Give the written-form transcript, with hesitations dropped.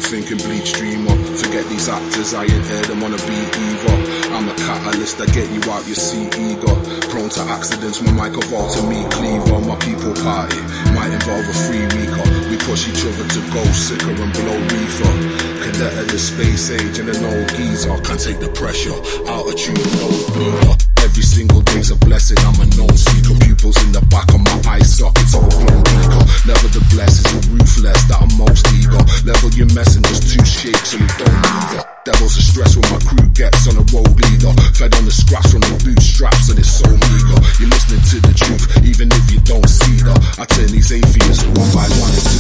Still thinking bleach dreamer. Forget these actors, I ain't heard them on a beat either. I'm a catalyst that get you out your seat eager. Prone to accidents, my mic evolved to meet cleaver. My people party might involve a 3-weeker. We push each other to go sicker and blow reefer. Cadet of the space age and an old geezer. Can't take the pressure, altitude, no breather. Every single day's a blessing, I'm a known seeker. Pupils in the back of my eye sockets, all grown weaker. Never the blessed, it's the ruthless that I'm most eager. Level your mess and just 2 shakes and we don't need it. Devils are stressed when my crew gets on a road leader. Fed on the scraps from the bootstraps and it's so meager. You're listening to the truth, even if you don't see that. I turn these atheists one by one.